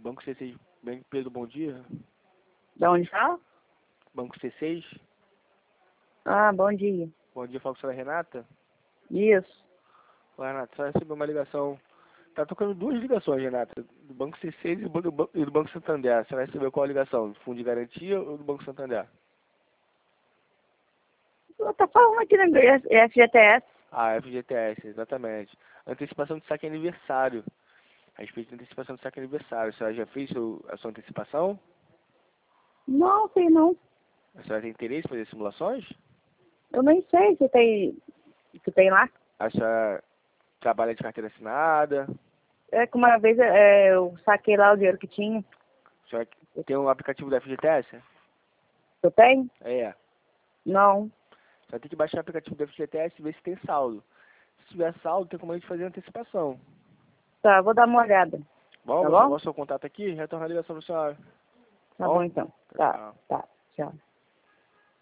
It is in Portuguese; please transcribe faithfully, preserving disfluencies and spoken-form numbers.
Banco C seis, bem, Pedro, bom dia. De onde fala? Banco C seis. Ah, bom dia. Bom dia, fala com a senhora Renata. Isso. Ô, Renata, só recebeu uma ligação. Tá tocando duas ligações, Renata. Do Banco C seis e do Banco, e do Banco Santander. A senhora recebeu qual a ligação? Do Fundo de Garantia ou do Banco Santander? Eu tô falando aqui no F G T S. Ah, F G T S, exatamente. Antecipação de saque aniversário. A respeito de antecipação de saque aniversário. A senhora já fez seu, a sua antecipação? Não, sei não. A senhora tem interesse em fazer simulações? Eu nem sei se tem, se tem lá. A senhora trabalha de carteira assinada? É que uma vez é, eu saquei lá o dinheiro que tinha. A senhora tem um aplicativo da F G T S? Eu tenho? É. Não. Só tem que baixar o aplicativo do F G T S e ver se tem saldo. Se tiver saldo, tem como a gente fazer antecipação. Tá, vou dar uma olhada. Bom, Tá vou bom? salvar o seu contato aqui e retornar a ligação para a senhora. Tá bom então. Tá, Tchau. tá. Tchau.